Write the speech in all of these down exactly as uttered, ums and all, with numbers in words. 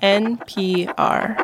N P R.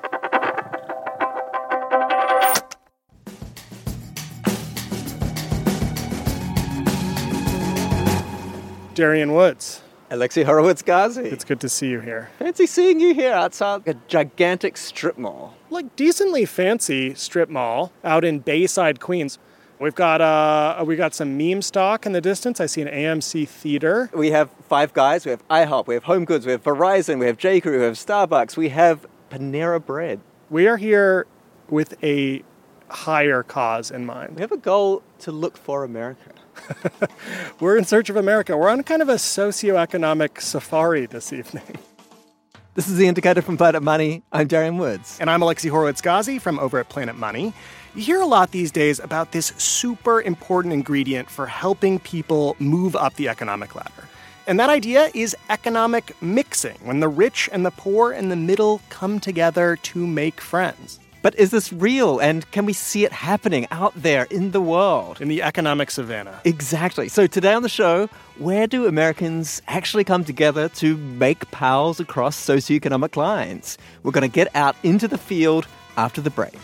Darian Woods. Alexi Horowitz-Ghazi. It's good to see you here. Fancy seeing you here outside a gigantic strip mall. Like, decently fancy strip mall out in Bayside, Queens. We've got uh, we got some meme stock in the distance. I see an A M C theater. We have Five Guys, we have IHOP, we have Home Goods, we have Verizon, we have J. Crew, we have Starbucks, we have Panera Bread. We are here with a higher cause in mind. We have a goal to look for America. We're in search of America. We're on kind of a socioeconomic safari this evening. This is The Indicator from Planet Money. I'm Darian Woods. And I'm Alexi Horowitz-Ghazi from over at Planet Money. You hear a lot these days about this super important ingredient for helping people move up the economic ladder. And that idea is economic mixing, when the rich and the poor and the middle come together to make friends. But is this real, and can we see it happening out there in the world? In the economic savannah. Exactly. So today on the show, where do Americans actually come together to make pals across socioeconomic lines? We're going to get out into the field after the break.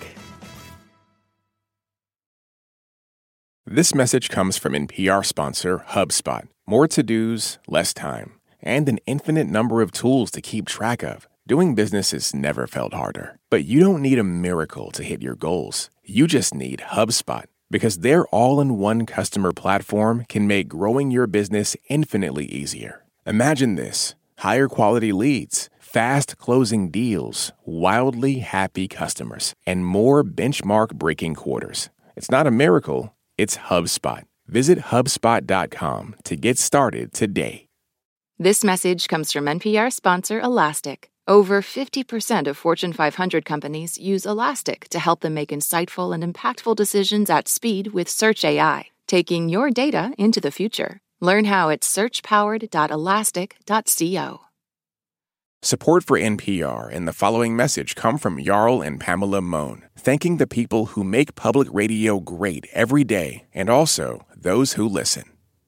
This message comes from N P R sponsor HubSpot. More to-dos, less time, and an infinite number of tools to keep track of. Doing business has never felt harder. But you don't need a miracle to hit your goals. You just need HubSpot, because their all-in-one customer platform can make growing your business infinitely easier. Imagine this: higher quality leads, fast closing deals, wildly happy customers, and more benchmark-breaking quarters. It's not a miracle, it's HubSpot. Visit HubSpot dot com to get started today. This message comes from N P R sponsor Elastic. Over fifty percent of Fortune five hundred companies use Elastic to help them make insightful and impactful decisions at speed with Search A I, taking your data into the future. Learn how at search powered dot elastic dot co. Support for N P R and the following message come from Jarl and Pamela Mohn, thanking the people who make public radio great every day, and also those who listen.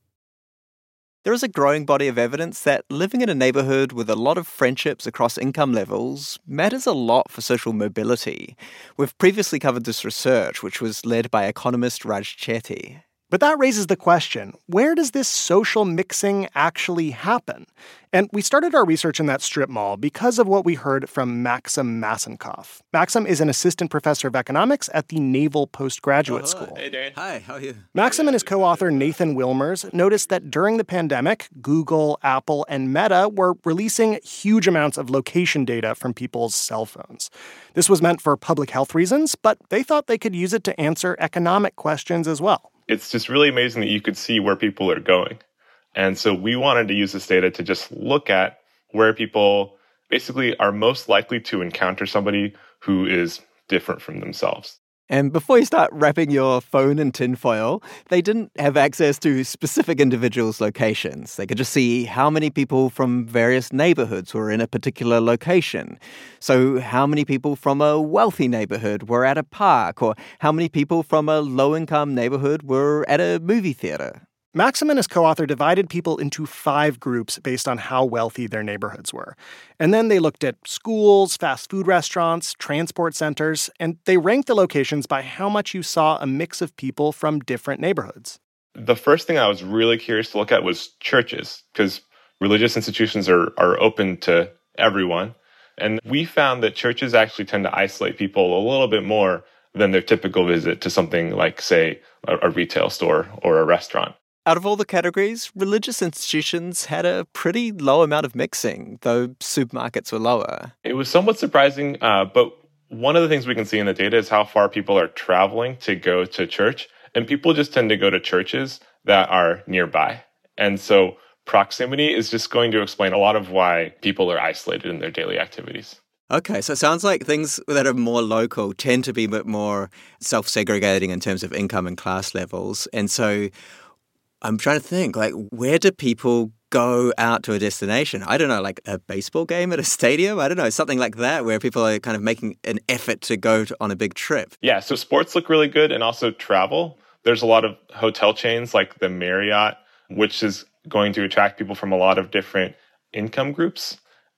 There is a growing body of evidence that living in a neighborhood with a lot of friendships across income levels matters a lot for social mobility. We've previously covered this research, which was led by economist Raj Chetty. But that raises the question, where does this social mixing actually happen? And we started our research in that strip mall because of what we heard from Maxim Massenkoff. Maxim is an assistant professor of economics at the Naval Postgraduate Oh, School. Hey, Darren. Hi, how are you? Maxim and his co-author Nathan Wilmers noticed that during the pandemic, Google, Apple, and Meta were releasing huge amounts of location data from people's cell phones. This was meant for public health reasons, but they thought they could use it to answer economic questions as well. It's just really amazing that you could see where people are going. And so we wanted to use this data to just look at where people basically are most likely to encounter somebody who is different from themselves. And before you start wrapping your phone in tinfoil, they didn't have access to specific individuals' locations. They could just see how many people from various neighborhoods were in a particular location. So how many people from a wealthy neighborhood were at a park, or how many people from a low-income neighborhood were at a movie theater. Maxim and his co-author divided people into five groups based on how wealthy their neighborhoods were. And then they looked at schools, fast food restaurants, transport centers, and they ranked the locations by how much you saw a mix of people from different neighborhoods. The first thing I was really curious to look at was churches, because religious institutions are, are open to everyone. And we found that churches actually tend to isolate people a little bit more than their typical visit to something like, say, a, a retail store or a restaurant. Out of all the categories, religious institutions had a pretty low amount of mixing, though supermarkets were lower. It was somewhat surprising, uh, but one of the things we can see in the data is how far people are traveling to go to church. And people just tend to go to churches that are nearby. And so proximity is just going to explain a lot of why people are isolated in their daily activities. Okay, so it sounds like things that are more local tend to be a bit more self-segregating in terms of income and class levels. And so I'm trying to think, like, where do people go out to a destination? I don't know, like a baseball game at a stadium? I don't know, something like that where people are kind of making an effort to go to, on a big trip. Yeah, so sports look really good, and also travel. There's a lot of hotel chains like the Marriott, which is going to attract people from a lot of different income groups.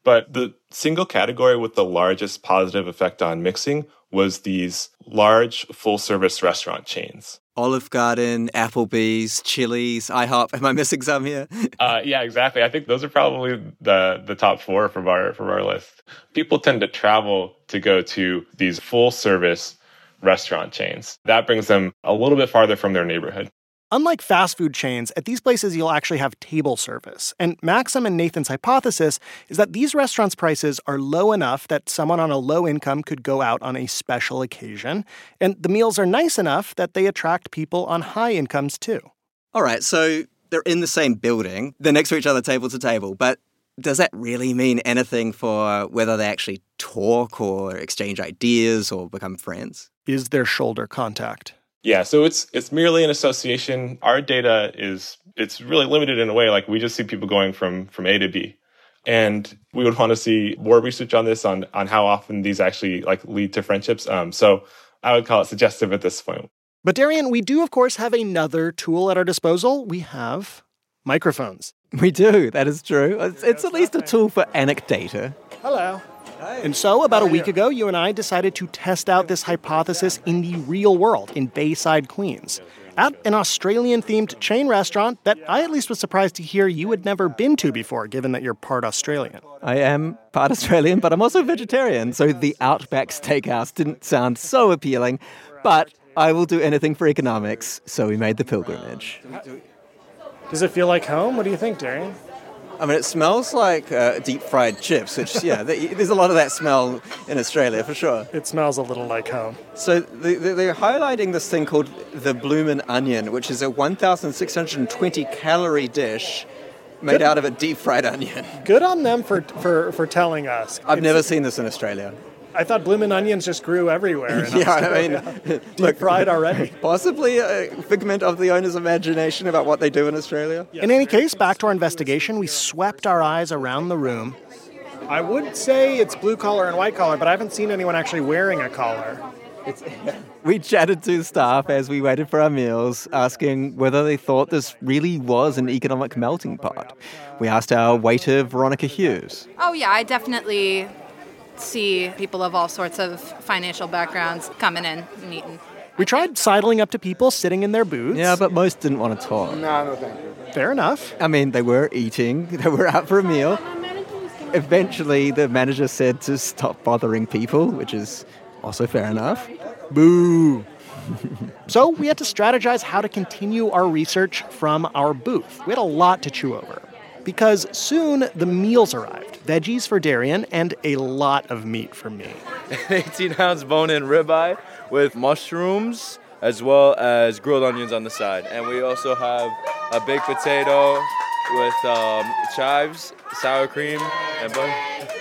But the single category with the largest positive effect on mixing was these large full-service restaurant chains. Olive Garden, Applebee's, Chili's, IHOP. Am I missing some here? uh, yeah, exactly. I think those are probably the the top four from our from our list. People tend to travel to go to these full-service restaurant chains. That brings them a little bit farther from their neighborhood. Unlike fast food chains, at these places you'll actually have table service. And Maxim and Nathan's hypothesis is that these restaurants' prices are low enough that someone on a low income could go out on a special occasion. And the meals are nice enough that they attract people on high incomes too. All right, so they're in the same building. They're next to each other, table to table. But does that really mean anything for whether they actually talk or exchange ideas or become friends? Is there shoulder contact? Yeah, so it's it's merely an association. Our data is, it's really limited in a way. Like, we just see people going from, from A to B. And we would want to see more research on this, on, on how often these actually like lead to friendships. Um, so I would call it suggestive at this point. But Darian, we do, of course, have another tool at our disposal. We have microphones. We do, that is true. It's, it's at least a tool for anecdata. Hello. And so, about a week ago, you and I decided to test out this hypothesis in the real world, in Bayside, Queens, at an Australian-themed chain restaurant that I at least was surprised to hear you had never been to before, given that you're part Australian. I am part Australian, but I'm also vegetarian, so the Outback Steakhouse didn't sound so appealing, but I will do anything for economics, so we made the pilgrimage. Does it feel like home? What do you think, Darian? I mean, it smells like uh, deep-fried chips, which, yeah, there's a lot of that smell in Australia, for sure. It smells a little like home. So they're highlighting this thing called the Bloomin' Onion, which is a one thousand six hundred twenty calorie dish made Good. out of a deep-fried onion. Good on them for for, for telling us. I've it's, never seen this in Australia. I thought bloomin' onions just grew everywhere. In yeah, I mean, deep fried already. Possibly a figment of the owner's imagination about what they do in Australia. In any case, back to our investigation, we swept our eyes around the room. I would say it's blue collar and white collar, but I haven't seen anyone actually wearing a collar. It's, we chatted to staff as we waited for our meals, asking whether they thought this really was an economic melting pot. We asked our waiter, Veronica Hughes. Oh, yeah, I definitely see people of all sorts of financial backgrounds coming in and eating. We tried sidling up to people sitting in their booths. Yeah, but most didn't want to talk. No, no, thank you. Fair enough. I mean, they were eating. They were out for a meal. Eventually, the manager said to stop bothering people, which is also fair enough. Boo! So we had to strategize how to continue our research from our booth. We had a lot to chew over. Because soon the meals arrived. Veggies for Darian and a lot of meat for me. eighteen ounce bone-in ribeye with mushrooms as well as grilled onions on the side. And we also have a baked potato with um, chives, sour cream, and butter.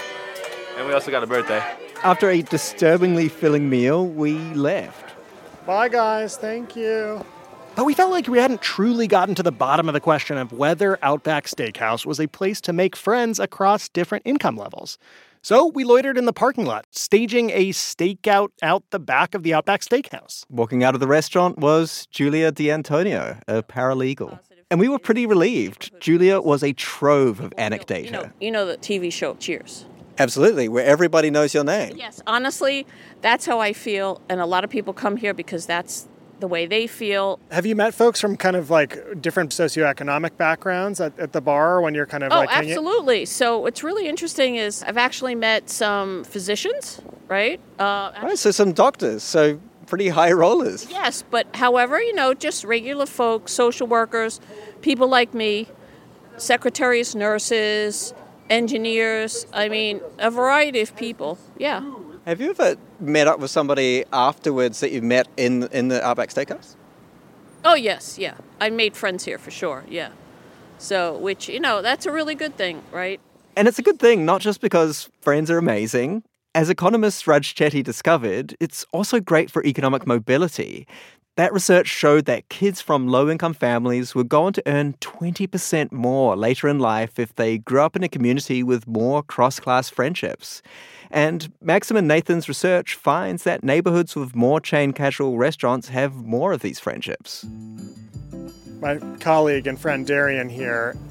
And we also got a birthday. After a disturbingly filling meal, we left. Bye, guys. Thank you. But we felt like we hadn't truly gotten to the bottom of the question of whether Outback Steakhouse was a place to make friends across different income levels. So we loitered in the parking lot, staging a stakeout out the back of the Outback Steakhouse. Walking out of the restaurant was Julia D'Antonio, a paralegal. And we were pretty relieved. Julia was a trove of anecdata. You know, you know the T V show Cheers. Absolutely, where everybody knows your name. Yes, honestly, that's how I feel. And a lot of people come here because that's the way they feel. Have you met folks from kind of like different socioeconomic backgrounds at, at the bar when you're kind of oh, like Oh, absolutely. So what's really interesting is I've actually met some physicians, right? Uh, right, so some doctors, so pretty high rollers. Yes, but however, you know, just regular folks, social workers, people like me, secretaries, nurses, engineers, I mean, a variety of people, yeah. Have you ever met up with somebody afterwards that you met in in the Outback Steakhouse? Oh, yes, yeah. I made friends here for sure, yeah. So, which, you know, that's a really good thing, right? And it's a good thing, not just because friends are amazing. As economist Raj Chetty discovered, it's also great for economic mobility. That research showed that kids from low-income families were going to earn twenty percent more later in life if they grew up in a community with more cross-class friendships. And Maxim and Nathan's research finds that neighborhoods with more chain casual restaurants have more of these friendships. My colleague and friend Darian here,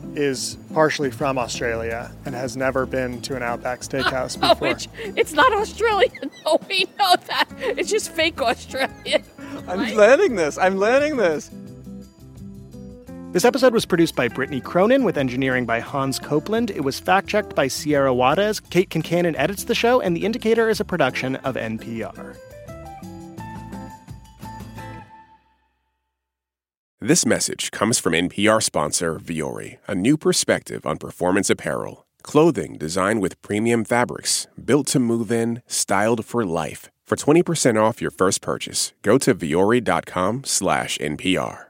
is partially from Australia and has never been to an Outback Steakhouse before. Oh, it's, it's not Australian. No, we know that. It's just fake Australian. I'm Right? learning this. I'm learning this. This episode was produced by Brittany Cronin with engineering by Hans Copeland. It was fact-checked by Sierra Juarez. Kate Kincannon edits the show, and The Indicator is a production of N P R. This message comes from N P R sponsor Vuori, a new perspective on performance apparel. Clothing designed with premium fabrics, built to move in, styled for life. For twenty percent off your first purchase, go to vuori dot com slash N P R.